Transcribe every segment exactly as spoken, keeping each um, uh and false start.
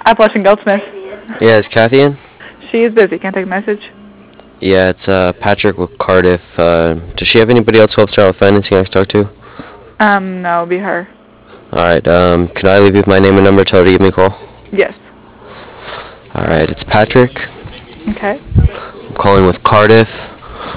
Appalachian Goldsmith. Yeah, is Kathy in? She is busy. Can I take a message? Yeah, it's uh, Patrick with Cardiff. Uh, does she have anybody else who helps her out with financing I can talk to? Um, no, it'll be her. Alright, um, can I leave you with my name and number? Tell her to give me a call. Yes. Alright, it's Patrick. Okay. I'm calling with Cardiff.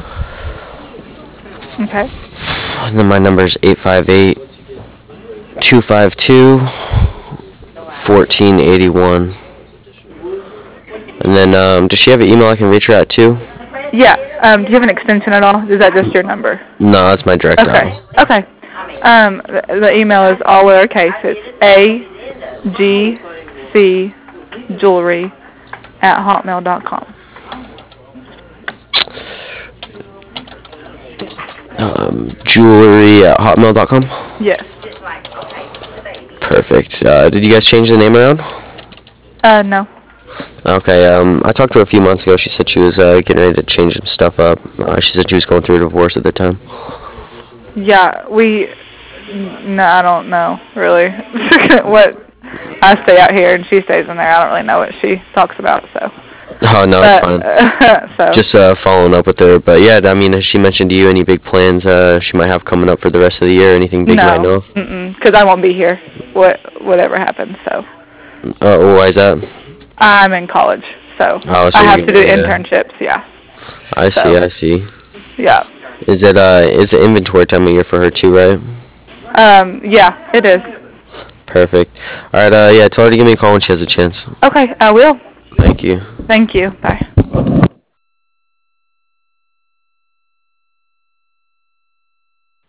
Okay. And then my number is eight five eight, two five two, one four eight one. And then, um, does she have an email I can reach her at too? Yeah. Um, do you have an extension at all? Is that just your number? No, that's my direct Okay. dial. Okay. Um, the, the email is all lowercase. It's A G C jewelry at hotmail dot com. Um, jewelry at hotmail dot com? Yes. Perfect. Uh, did you guys change the name around? Uh, no. Okay, um, I talked to her a few months ago. She said she was uh, getting ready to change some stuff up. Uh, she said she was going through a divorce at the time. Yeah, we, no, I don't know, really. What, I stay out here and she stays in there. I don't really know what she talks about, so. Oh, no, but, it's fine. Uh, so. Just uh, following up with her. But, yeah, I mean, has she mentioned to you any big plans uh, she might have coming up for the rest of the year? Anything big no. you might know of? Mm-mm, because I won't be here, what, whatever happens, so. Uh, why is that? I'm in college, so, oh, so I have you, to do yeah. internships, yeah. I so. see, I see. Yeah. Is it, uh, is it inventory time of year for her too, right? Um, yeah, it is. Perfect. Alright, uh, yeah, tell her to give me a call when she has a chance. Okay, I will. Thank you. Thank you. Bye.